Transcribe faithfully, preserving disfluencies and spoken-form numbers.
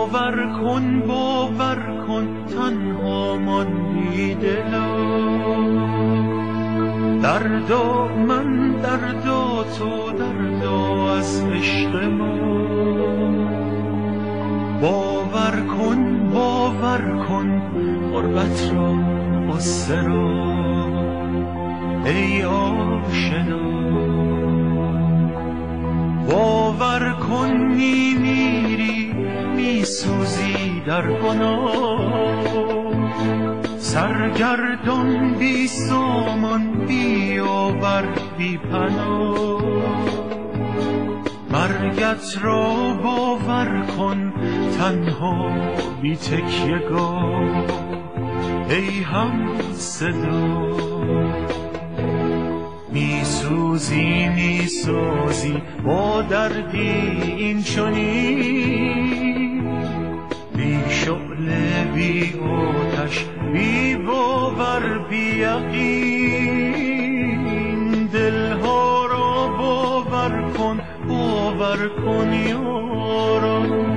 باور کن باور کن تنها ماندی دلا، دردا من دردا تو دردا از عشق ما. باور کن باور کن غربت را غصه را ای آشنا. باور کن میمیری میسوزی در گناه، سرگردان بی سامان بی آور بی پناه. مرگت را باور کن تنها بی تکیه‌گاه ای هم صدا. میسوزی میسوزی با دردی این چنین، بی شعله بی آتش بی باور بی یقین. دلها را باور کن باور کن یاران،